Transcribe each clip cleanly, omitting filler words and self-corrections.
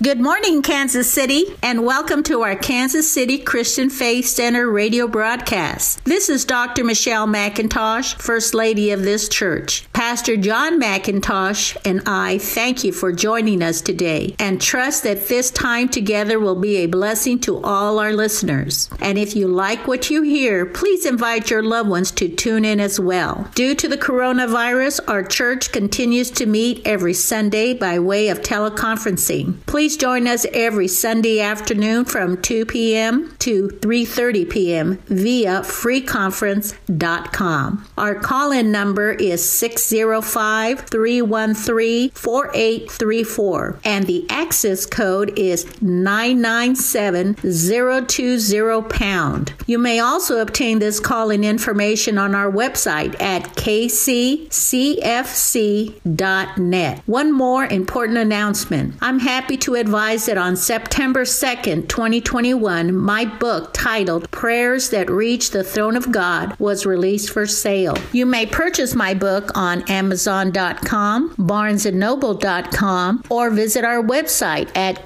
Good morning, Kansas City, and welcome to our Kansas City Christian Faith Center radio broadcast. This is Dr. Michelle McIntosh, First Lady of this church. Pastor John McIntosh and I thank you for joining us today and trust that this time together will be a blessing to all our listeners. And if you like what you hear, please invite your loved ones to tune in as well. Due to the coronavirus, our church continues to meet every Sunday by way of teleconferencing. Please join us every Sunday afternoon from 2 p.m. to 3:30 p.m. via freeconference.com. Our call-in number is 605-313-4834, and the access code is 997020#. You may also obtain this call-in information on our website at kccfc.net. One more important announcement. I'm happy to advise that on September 2nd, 2021, my book titled Prayers That Reach the Throne of God was released for sale. You may purchase my book on Amazon.com, BarnesandNoble.com, or visit our website at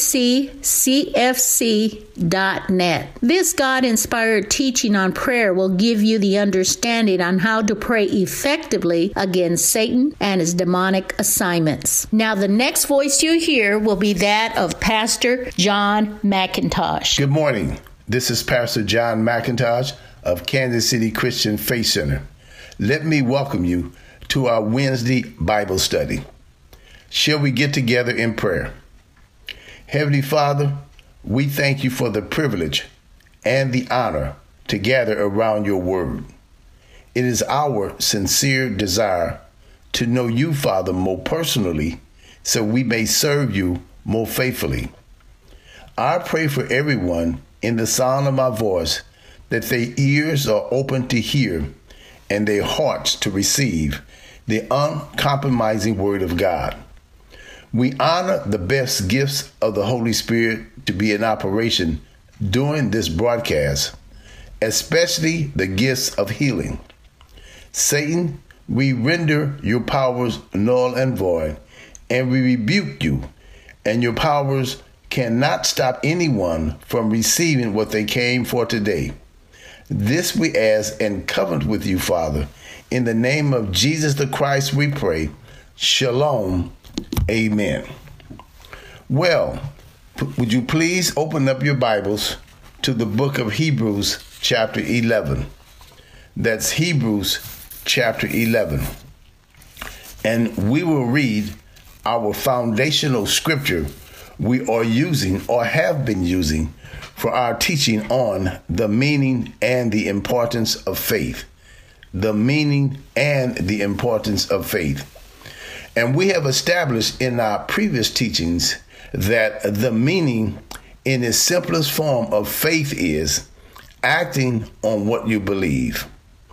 kccfc.net. This God-inspired teaching on prayer will give you the understanding on how to pray effectively against Satan and his demonic assignments. Now, the next voice you hear will be that of Pastor John McIntosh. Good morning. This is Pastor John McIntosh of Kansas City Christian Faith Center. Let me welcome you to our Wednesday Bible study. Shall we get together in prayer? Heavenly Father, we thank you for the privilege and the honor to gather around your word. It is our sincere desire to know you, Father, more personally, so we may serve you more faithfully. I pray for everyone in the sound of my voice that their ears are open to hear and their hearts to receive the uncompromising word of God. We honor the best gifts of the Holy Spirit to be in operation during this broadcast, especially the gifts of healing. Satan, we render your powers null and void, and we rebuke you, and your powers cannot stop anyone from receiving what they came for today. This we ask and covenant with you, Father. In the name of Jesus the Christ we pray. Shalom. Amen. Well, would you please open up your Bibles to the book of Hebrews chapter 11. That's Hebrews chapter 11. And we will read our foundational scripture we are using or have been using for our teaching on the meaning and the importance of faith. The meaning and the importance of faith. And we have established in our previous teachings that the meaning in its simplest form of faith is acting on what you believe.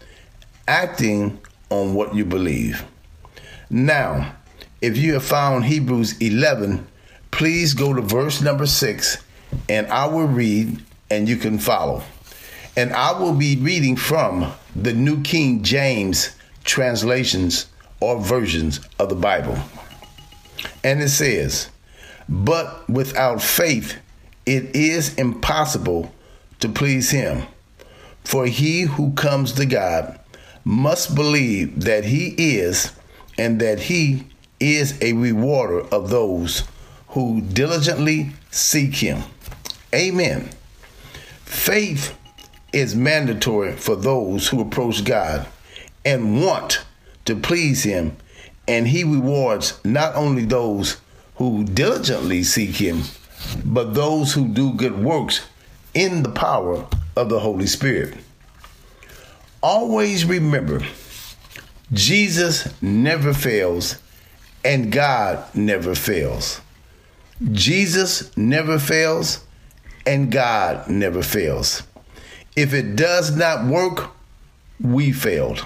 Acting on what you believe. Now, if you have found Hebrews 11, please go to verse number 6, and I will read, and you can follow. And I will be reading from the New King James translations or versions of the Bible. And it says, "But without faith it is impossible to please him. For he who comes to God must believe that he is, and that he is a rewarder of those who diligently seek him." Amen. Faith is mandatory for those who approach God and want to please him, and he rewards not only those who diligently seek him, but those who do good works in the power of the Holy Spirit. Always remember, Jesus never fails and God never fails. Jesus never fails and God never fails. If it does not work, we failed.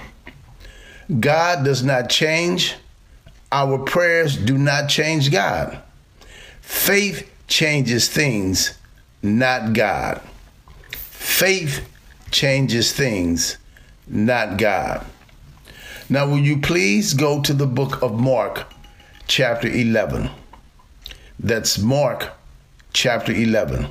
God does not change. Our prayers do not change God. Faith changes things, not God. Faith changes things, not God. Now, will you please go to the book of Mark, chapter 11. That's Mark chapter 11.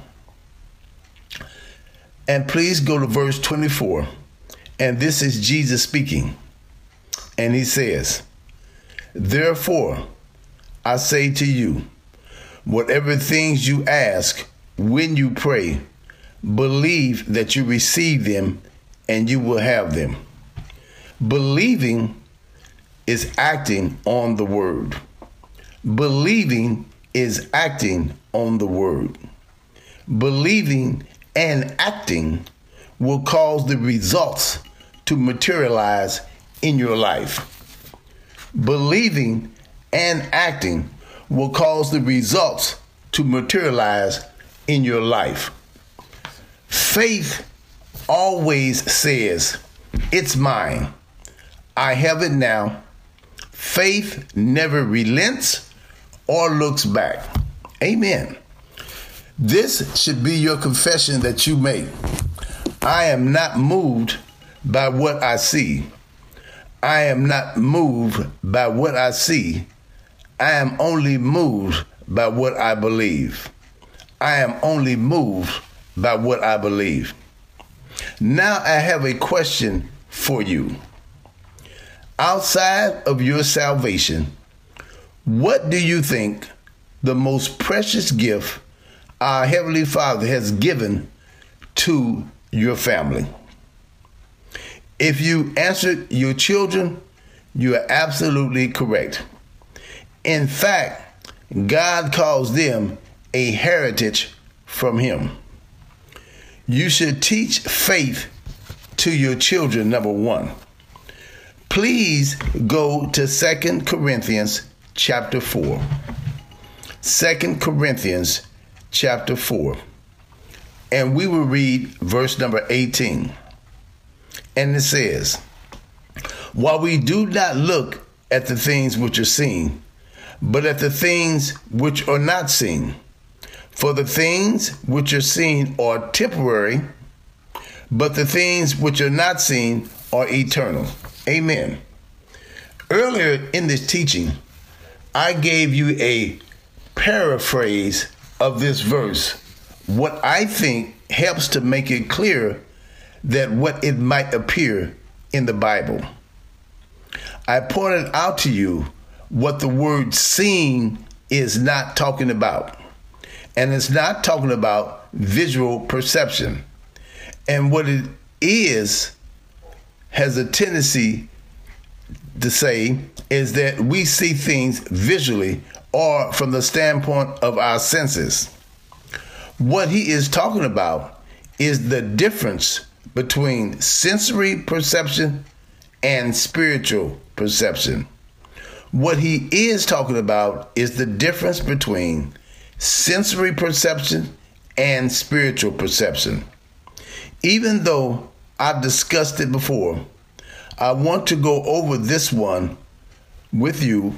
And please go to verse 24. And this is Jesus speaking. And he says, "Therefore, I say to you, whatever things you ask when you pray, believe that you receive them and you will have them." Believing is acting on the word. Believing is acting on the word. Believing and acting will cause the results to materialize in your life. Believing and acting will cause the results to materialize in your life. Faith always says, "It's mine. I have it now." Faith never relents or looks back. Amen. This should be your confession that you make. I am not moved by what I see. I am not moved by what I see. I am only moved by what I believe. I am only moved by what I believe. Now I have a question for you. Outside of your salvation, what do you think the most precious gift our Heavenly Father has given to your family? If you answered your children, you are absolutely correct. In fact, God calls them a heritage from Him. You should teach faith to your children, number one. Please go to 2 Corinthians chapter 4. 2 Corinthians chapter 4. And we will read verse number 18. And it says, "While we do not look at the things which are seen, but at the things which are not seen. For the things which are seen are temporary, but the things which are not seen are eternal." Amen. Earlier in this teaching, I gave you a paraphrase of this verse, what I think helps to make it clear that what it might appear in the Bible. I pointed out to you what the word "seen" is not talking about. And it's not talking about visual perception. And what it is has a tendency to say is that we see things visually or from the standpoint of our senses. What he is talking about is the difference between sensory perception and spiritual perception. What he is talking about is the difference between sensory perception and spiritual perception. Even though I've discussed it before, I want to go over this one with you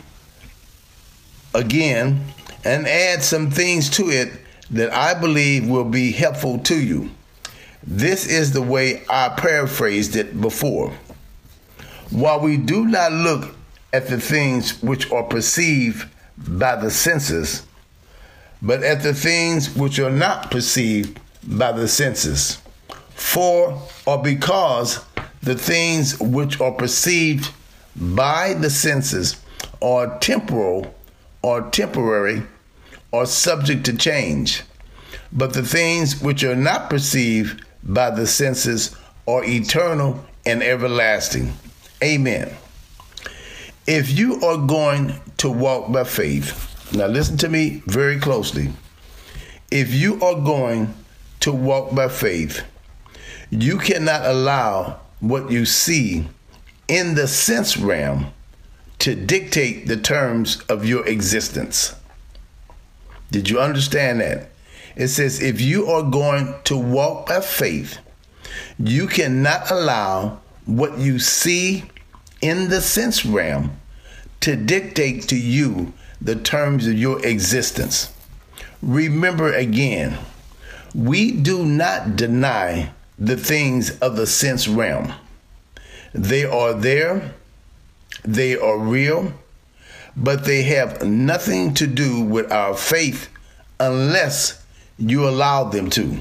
again and add some things to it that I believe will be helpful to you. This is the way I paraphrased it before. While we do not look at the things which are perceived by the senses, but at the things which are not perceived by the senses. For or because the things which are perceived by the senses are temporal or temporary or subject to change, but the things which are not perceived by the senses are eternal and everlasting. Amen. If you are going to walk by faith, now listen to me very closely. If you are going to walk by faith, you cannot allow what you see in the sense realm to dictate the terms of your existence. Did you understand that? It says if you are going to walk by faith, you cannot allow what you see in the sense realm to dictate to you the terms of your existence. Remember again, we do not deny the things of the sense realm. They are there, they are real, but they have nothing to do with our faith unless you allow them to.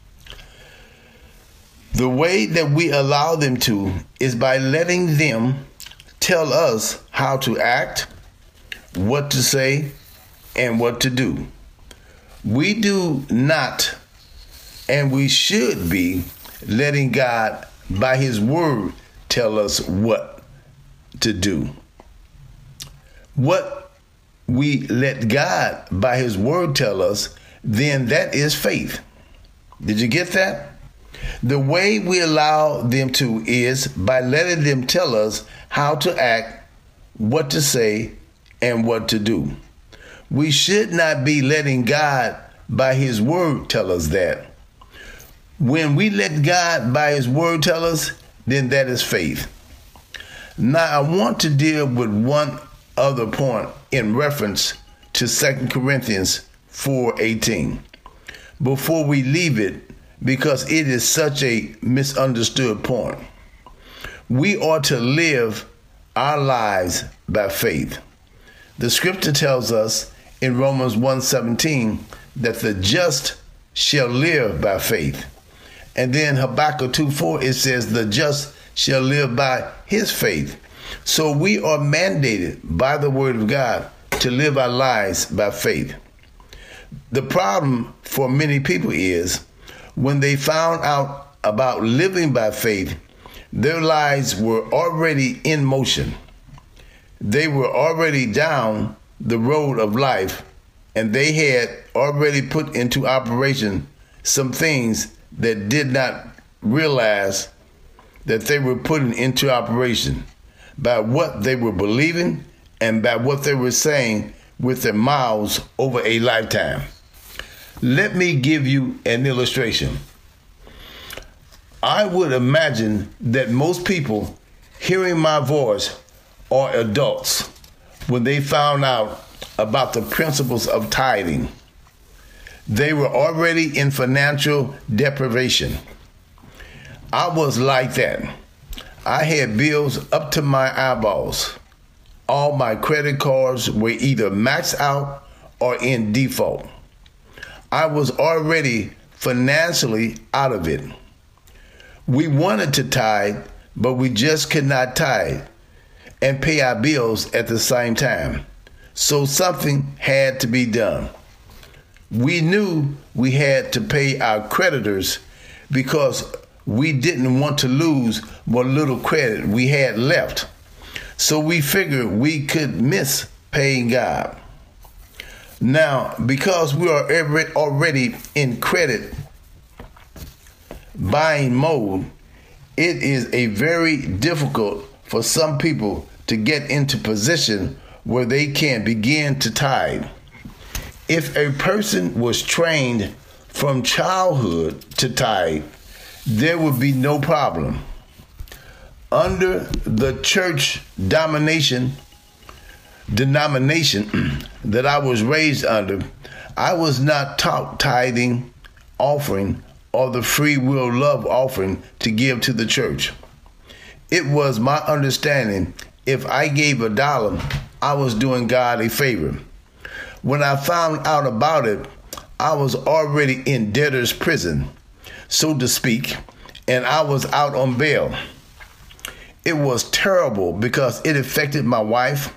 The way that we allow them to is by letting them tell us how to act, what to say, and what to do. We do not, and we should be, letting God, by His Word, tell us what to do. What we let God, by His Word, tell us, then that is faith. Did you get that? The way we allow them to is by letting them tell us how to act, what to say, and what to do. We should not be letting God, by His Word, tell us that. When we let God, by His Word, tell us, then that is faith. Now, I want to deal with one other point in reference to 2 Corinthians 4:18 before we leave it, because it is such a misunderstood point. We are to live our lives by faith. The scripture tells us in Romans 1:17 that the just shall live by faith. And then Habakkuk 2:4, it says the just shall live by his faith. So we are mandated by the word of God to live our lives by faith. The problem for many people is when they found out about living by faith, their lives were already in motion. They were already down the road of life, and they had already put into operation some things that did not realize that they were putting into operation by what they were believing and by what they were saying with their mouths over a lifetime. Let me give you an illustration. I would imagine that most people hearing my voice are adults when they found out about the principles of tithing. They were already in financial deprivation. I was like that. I had bills up to my eyeballs. All my credit cards were either maxed out or in default. I was already financially out of it. We wanted to tithe, but we just could not tithe and pay our bills at the same time. So something had to be done. We knew we had to pay our creditors because we didn't want to lose what little credit we had left. So we figured we could miss paying God. Now, because we are already in credit buying mode, it is a very difficult for some people to get into position where they can begin to tithe. If a person was trained from childhood to tithe, there would be no problem. Under the church denomination that I was raised under, I was not taught tithing, offering, or the free will love offering to give to the church. It was my understanding if I gave $1, I was doing God a favor. When I found out about it, I was already in debtor's prison, so to speak, and I was out on bail. It was terrible because it affected my wife.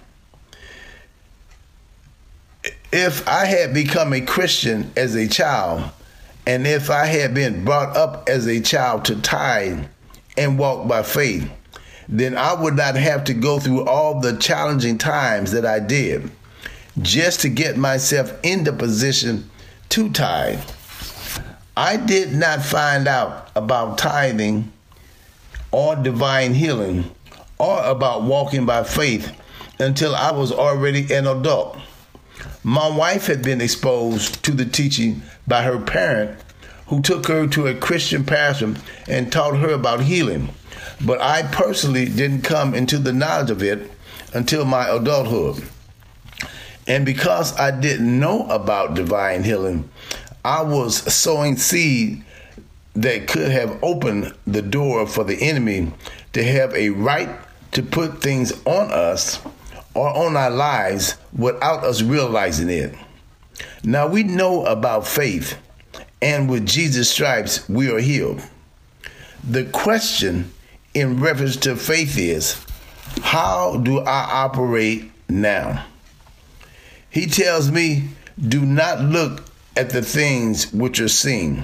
If I had become a Christian as a child, and if I had been brought up as a child to tithe and walk by faith, then I would not have to go through all the challenging times that I did just to get myself in the position to tithe. I did not find out about tithing or divine healing or about walking by faith until I was already an adult. My wife had been exposed to the teaching by her parent, who took her to a Christian pastor and taught her about healing. But I personally didn't come into the knowledge of it until my adulthood. And because I didn't know about divine healing, I was sowing seed that could have opened the door for the enemy to have a right to put things on us or on our lives without us realizing it. Now we know about faith, and with Jesus' stripes we are healed. The question in reference to faith is, how do I operate now? He tells me, do not look at the things which are seen,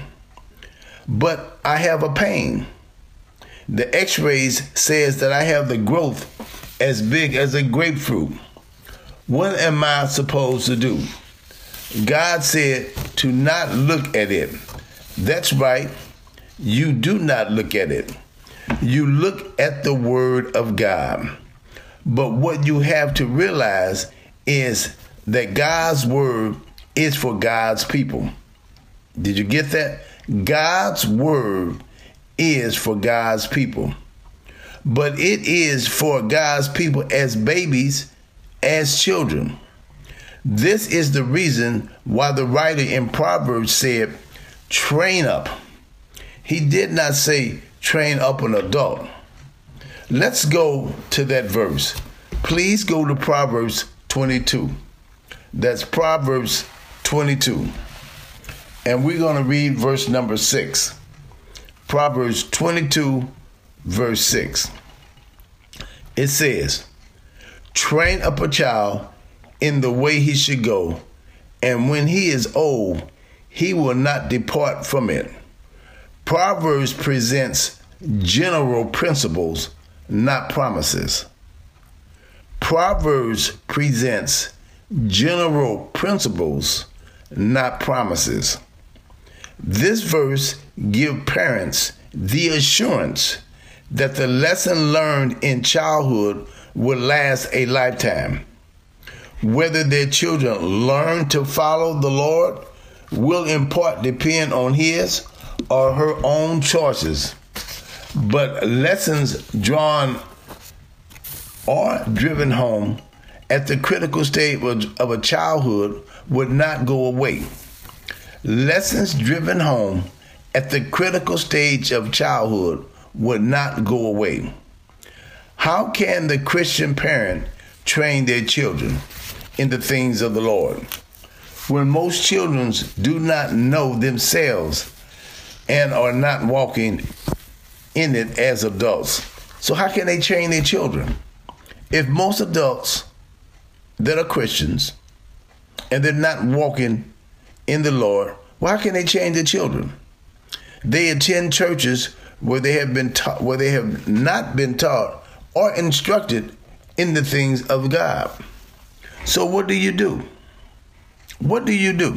but I have a pain. The x-rays says that I have the growth as big as a grapefruit. What am I supposed to do? God said to not look at it. That's right. You do not look at it. You look at the Word of God. But what you have to realize is that God's Word is for God's people. Did you get that? God's Word is for God's people. But it is for God's people as babies, as children. This is the reason why the writer in Proverbs said, train up. He did not say train up an adult. Let's go to that verse. Please go to Proverbs 22. That's Proverbs 22. And we're going to read verse number 6. Proverbs 22, verse 6. It says, train up a child in the way he should go, and when he is old, he will not depart from it. Proverbs presents general principles, not promises. Proverbs presents general principles, not promises. This verse gives parents the assurance that the lesson learned in childhood will last a lifetime. Whether their children learn to follow the Lord will in part depend on his or her own choices. But lessons drawn or driven home at the critical stage of a childhood would not go away. Lessons driven home at the critical stage of childhood would not go away. How can the Christian parent train their children in the things of the Lord when most children do not know themselves and are not walking in it as adults? So how can they train their children? If most adults that are Christians and they're not walking in the Lord, why can they train their children? They attend churches where they have been taught, where they have not been taught or instructed in the things of God. So what do you do? What do you do?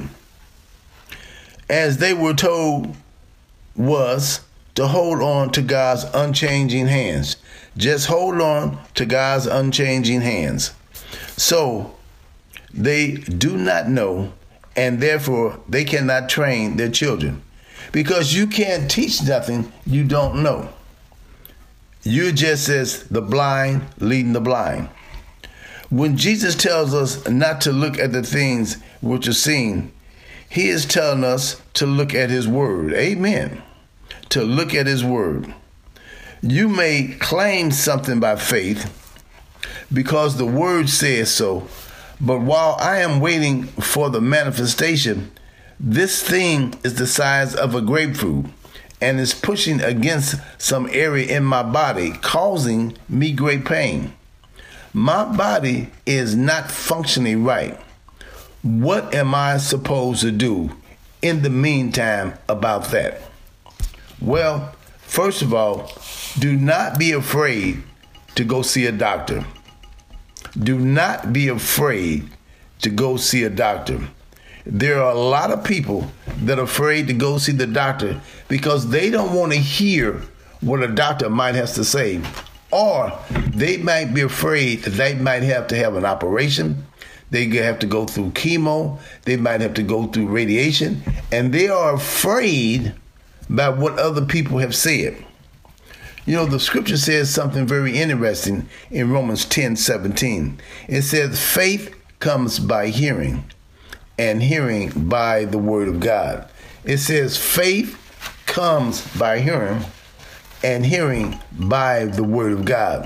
As they were told was to hold on to God's unchanging hands. Just hold on to God's unchanging hands. So they do not know, and therefore they cannot train their children. Because you can't teach nothing you don't know. You're just as the blind leading the blind. When Jesus tells us not to look at the things which are seen, he is telling us to look at his word. Amen. To look at his word. You may claim something by faith because the word says so, but while I am waiting for the manifestation, this thing is the size of a grapefruit and is pushing against some area in my body, causing me great pain. My body is not functioning right. What am I supposed to do in the meantime about that? Well, first of all, do not be afraid to go see a doctor. Do not be afraid to go see a doctor. There are a lot of people that are afraid to go see the doctor because they don't want to hear what a doctor might have to say. Or they might be afraid that they might have to have an operation. They have to go through chemo. They might have to go through radiation. And they are afraid by what other people have said. You know, the scripture says something very interesting in Romans 10:17. It says, faith comes by hearing, and hearing by the word of God. It says faith comes by hearing, and hearing by the word of God.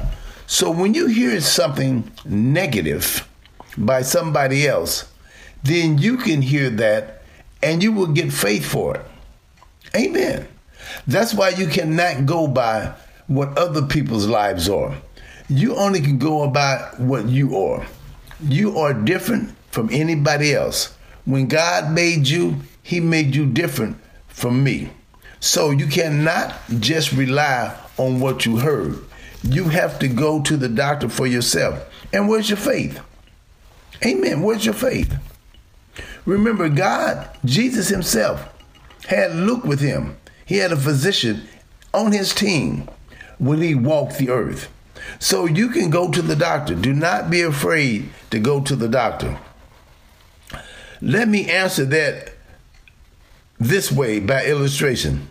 So when you hear something negative by somebody else, then you can hear that and you will get faith for it. Amen. That's why you cannot go by what other people's lives are. You only can go by what you are. You are different from anybody else. When God made you, he made you different from me. So you cannot just rely on what you heard. You have to go to the doctor for yourself. And where's your faith? Amen. Where's your faith? Remember, God, Jesus himself, had Luke with him. He had a physician on his team when he walked the earth. So you can go to the doctor. Do not be afraid to go to the doctor. Let me answer that this way by illustration.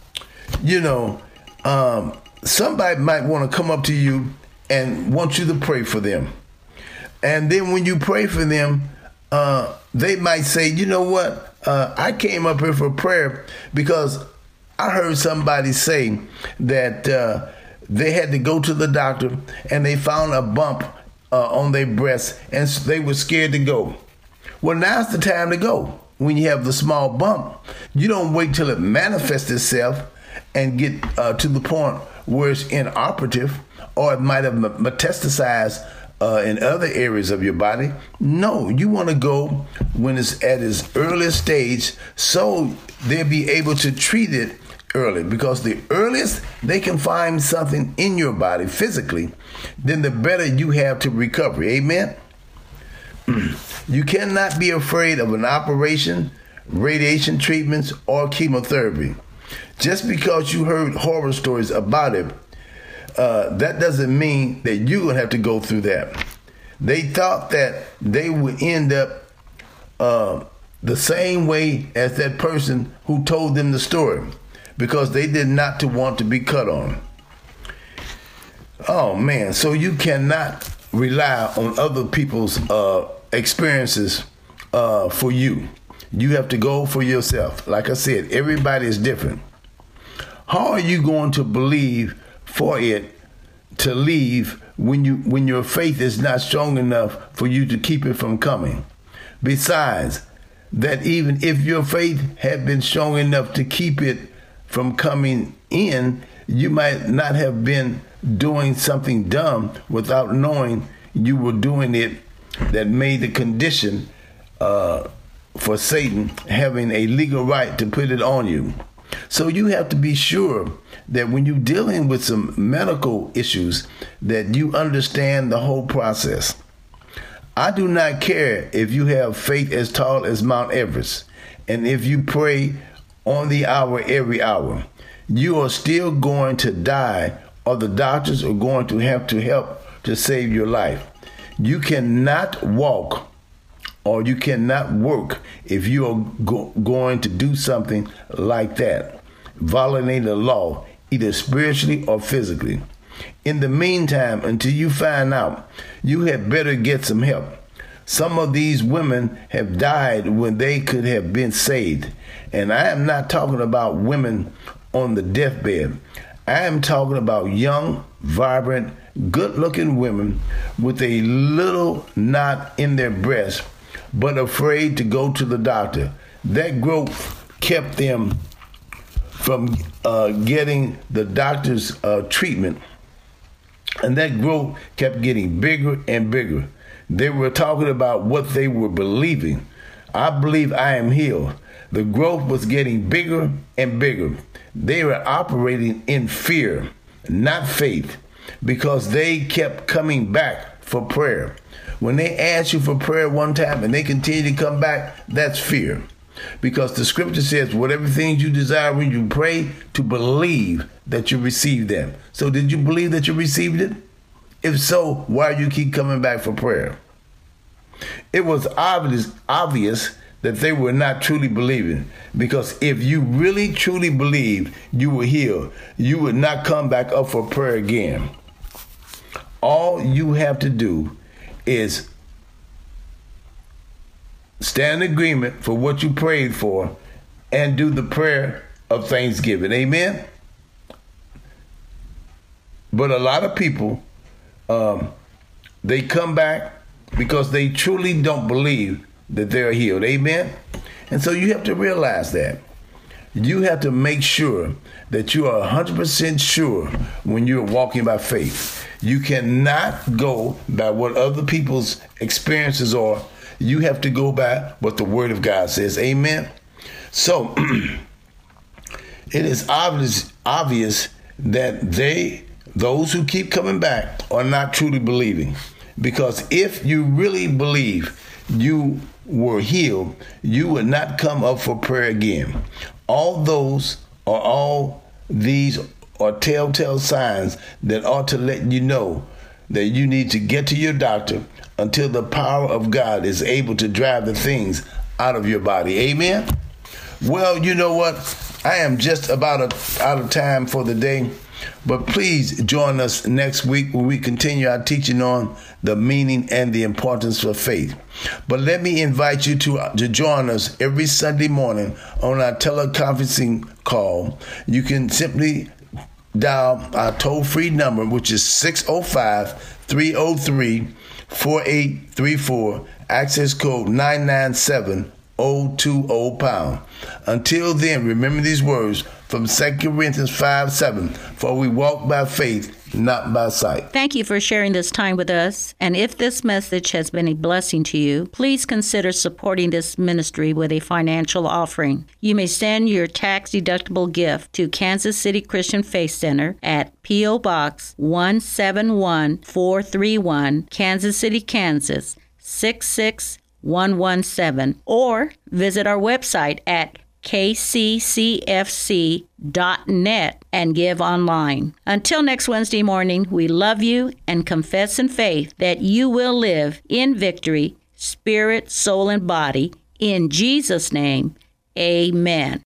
Somebody might want to come up to you and want you to pray for them. And then when you pray for them, they might say, you know what? I came up here for prayer because I heard somebody say that they had to go to the doctor and they found a bump on their breast and they were scared to go. Well, now's the time to go. When you have the small bump, you don't wait till it manifests itself and get to the point where it's inoperative or it might have metastasized in other areas of your body. No, you want to go when it's at its earliest stage so they'll be able to treat it early, because the earliest they can find something in your body physically, then the better you have to recover. Amen. You cannot be afraid of an operation, radiation treatments, or chemotherapy. Just because you heard horror stories about it, that doesn't mean that you're going to have to go through that. They thought that they would end up the same way as that person who told them the story, because they did not want to be cut on. Oh, man. So you cannot rely on other people's experiences for you. You have to go for yourself. Like I said, everybody is different. How are you going to believe for it to leave when your faith is not strong enough for you to keep it from coming? Besides, that even if your faith had been strong enough to keep it from coming in, you might not have been doing something dumb without knowing you were doing it, that made the condition for Satan having a legal right to put it on you. So you have to be sure that when you're dealing with some medical issues, that you understand the whole process. I do not care if you have faith as tall as Mount Everest, and if you pray on the hour every hour, you are still going to die, or the doctors are going to have to help to save your life. You cannot walk or you cannot work if you are going to do something like that, violating the law, either spiritually or physically. In the meantime, until you find out, you had better get some help. Some of these women have died when they could have been saved. And I am not talking about women on the deathbed. I am talking about young, vibrant, good-looking women with a little knot in their breast, but afraid to go to the doctor. That growth kept them from getting the doctor's treatment, and that growth kept getting bigger and bigger. They were talking about what they were believing. I believe I am healed. The growth was getting bigger and bigger. They were operating in fear, not faith, because they kept coming back for prayer. When they ask you for prayer one time and they continue to come back, that's fear. Because the scripture says, whatever things you desire when you pray, to believe that you receive them. So did you believe that you received it? If so, why do you keep coming back for prayer? It was obvious that they were not truly believing, because if you really truly believe you were healed, you would not come back up for prayer again. All you have to do is stand in agreement for what you prayed for and do the prayer of thanksgiving. Amen? But a lot of people they come back because they truly don't believe that they're healed. Amen? And so you have to realize that. You have to make sure that you are 100% sure when you're walking by faith. You cannot go by what other people's experiences are. You have to go by what the Word of God says. Amen? So, it is obvious that those who keep coming back are not truly believing. Because if you really believe you were healed, you would not come up for prayer again. All these are telltale signs that ought to let you know that you need to get to your doctor until the power of God is able to drive the things out of your body. Amen? Well, you know what? I am just about out of time for the day. But please join us next week when we continue our teaching on the meaning and the importance of faith. But let me invite you to join us every Sunday morning on our teleconferencing call. You can simply dial our toll-free number, which is 605-303-4834, access code 997-020#. Until then, remember these words from 2 Corinthians 5:7, for we walk by faith, not by sight. Thank you for sharing this time with us. And if this message has been a blessing to you, please consider supporting this ministry with a financial offering. You may send your tax-deductible gift to Kansas City Christian Faith Center at P.O. Box 171431, Kansas City, Kansas 66117, or visit our website at kccfc.net and give online. Until next Wednesday morning, we love you and confess in faith that you will live in victory, spirit, soul, and body. In Jesus' name, amen.